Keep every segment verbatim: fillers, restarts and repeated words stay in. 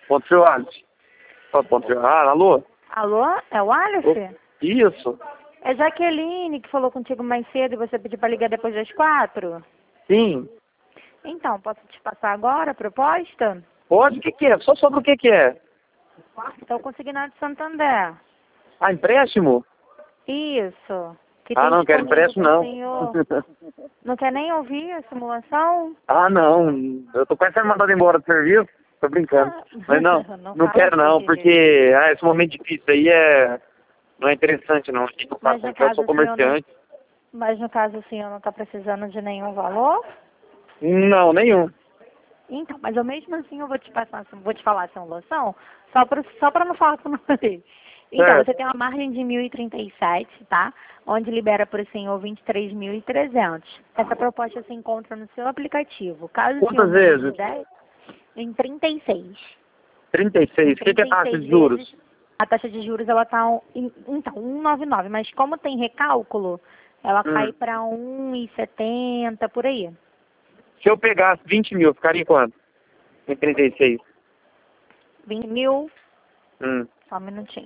Ponto Frio Alice. Ó, Ponto Frio. Ah, alô? Alô? É o Alice? Isso. É Jaqueline que falou contigo mais cedo e você pediu pra ligar depois das quatro? Sim. Então, posso te passar agora a proposta? Pode? O que que é? Só sobre o que que é? Estou consignado de Santander. Ah, empréstimo? Isso. Que Ah, tem não, quero disponível empréstimo pro não. senhor. Não quer nem ouvir a simulação? Ah, não. Eu tô quase sendo mandado embora do serviço. Tô brincando. Mas não, Não não fala quero assim, não, querido. porque ah, esse momento difícil aí é... não é interessante não. Aqui no Mas caso, no que eu caso sou o senhor não, comerciante. mas no caso o senhor não está precisando de nenhum valor? Não, nenhum. Então, mas eu mesmo assim eu vou te passar, vou te falar a simulação, só para só para não falar com você. Então, Certo. você tem uma margem de mil e trinta e sete, tá? Onde libera para o senhor vinte e três mil e trezentos. Essa proposta se encontra no seu aplicativo. Caso o Quantas senhor mude de vezes? ideia, em trinta e seis. trinta e seis. O que que é taxa de juros? vezes, a taxa de juros ela tá um, em- então um vírgula noventa e nove, mas como tem recálculo, ela Hum. cai para um vírgula setenta por aí. Se eu pegasse vinte mil, ficaria em quanto? Em trinta e seis. vinte mil, Hum. só um minutinho.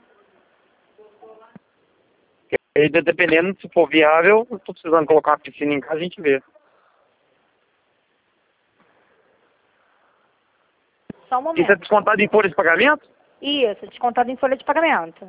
E dependendo, se for viável, eu tô precisando colocar uma piscina em casa, a gente vê. Só um Isso é momento. descontado em folha de pagamento? Isso, descontado em folha de pagamento.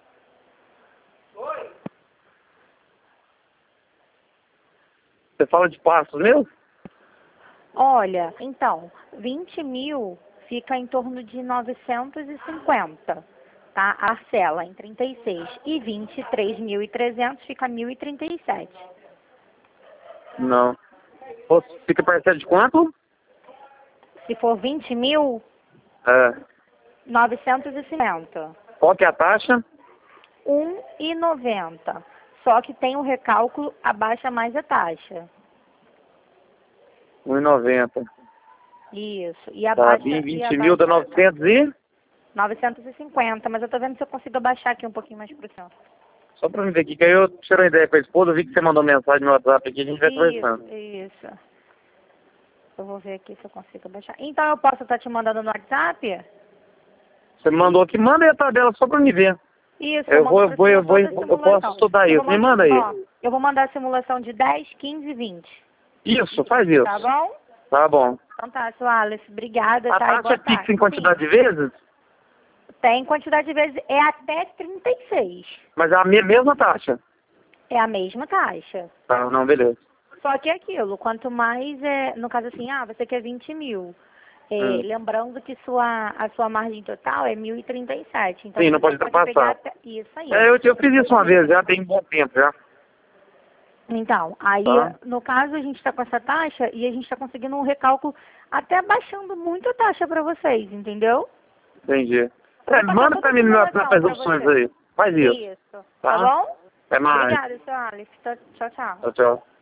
Você fala de passos mesmo? Olha, então, vinte mil fica em torno de novecentos e cinquenta, tá? A parcela em trinta e seis. E vinte e três mil e trezentos fica mil e trinta e sete. Não. Pô, fica parcela de quanto? Se for vinte mil, É. novecentos e cinquenta. Qual que é a taxa? um e noventa. Só que tem o recálculo, abaixa mais a taxa. um e noventa. Isso. E Tá, abaixa, e vinte abaixa mil dá novecentos e... novecentos e cinquenta, mas eu tô vendo se eu consigo abaixar aqui um pouquinho mais pro senhor. Só pra me ver aqui, que aí eu tirei uma ideia com a esposa, eu vi que você mandou mensagem no WhatsApp aqui, a gente vai conversando. Isso, isso. Eu vou ver aqui se eu consigo abaixar. Então eu posso estar te mandando no WhatsApp? Você me mandou aqui, manda aí a tabela só pra me ver. Isso, Eu vou, mando eu pro vou, eu senhor vou, toda a eu posso simulação. estudar Eu isso. vou Me mandar, manda aí. ó, eu vou mandar a simulação de dez, quinze e vinte. Isso, faz isso. Tá bom? Tá bom. Então tá, seu Alice. Obrigada, A tá? E taxa boa é fixa tarde. em quantidade Sim. de vezes, Tem quantidade de vezes, é até trinta e seis. mas é a me- mesma taxa. É a mesma taxa. Tá, não, beleza. Só que é aquilo, quanto mais, é, no caso assim, ah, você quer vinte mil. É, Hum. lembrando que sua, a sua margem total é mil e trinta e sete. Então Sim, não você pode só pode pegar ultrapassar. até, isso aí. É, eu, eu fiz isso uma vez, já tem bom tempo já. Então, aí, Tá? no caso, a gente está com essa taxa e a gente está conseguindo um recálculo até baixando muito a taxa para vocês, entendeu? Entendi. Eu É, vou passar manda toda pra a mim no meu simulação WhatsApp as pra opções você. aí. Faz isso. Isso. Tá? Tá bom? Até mais. Obrigada, seu Alice. Tchau, tchau. Tchau, tchau.